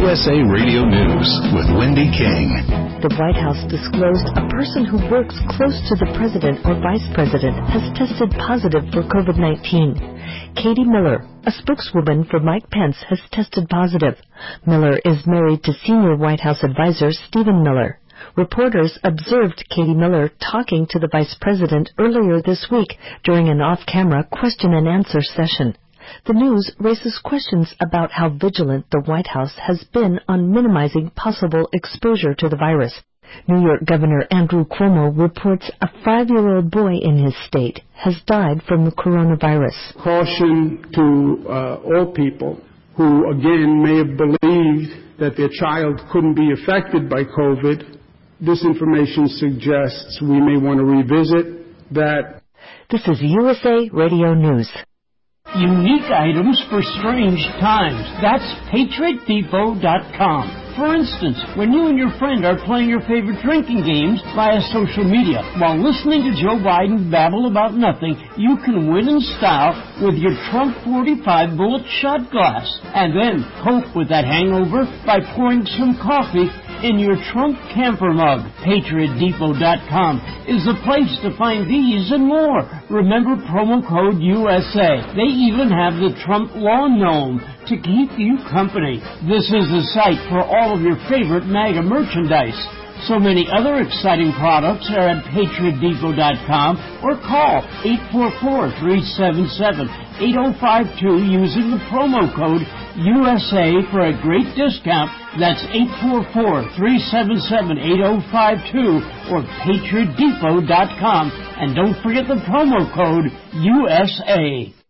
USA Radio News with Wendy King. The White House disclosed a person who works close to the president or vice president has tested positive for COVID-19. Katie Miller, a spokeswoman for Mike Pence, has tested positive. Miller is married to senior White House advisor Stephen Miller. Reporters observed Katie Miller talking to the vice president earlier this week during an off-camera question-and-answer session. The news raises questions about how vigilant the White House has been on minimizing possible exposure to the virus. New York Governor Andrew Cuomo reports a 5-year-old boy in his state has died from the coronavirus. Caution to all people who, again, may have believed that their child couldn't be affected by COVID. This information suggests we may want to revisit that. This is USA Radio News. Unique items for strange times. That's PatriotDepot.com. For instance, when you and your friend are playing your favorite drinking games via social media while listening to Joe Biden babble about nothing, you can win in style with your Trump 45 bullet shot glass. And then cope with that hangover by pouring some coffee in your Trump camper mug. PatriotDepot.com is the place to find these and more. Remember promo code USA. They even have the Trump Lawn Gnome to keep you company. This is the site for all of your favorite MAGA merchandise. So many other exciting products are at PatriotDepot.com or call 844-377-8052 using the promo code USA for a great discount. That's 844-377-8052 or PatriotDepot.com. And don't forget the promo code USA.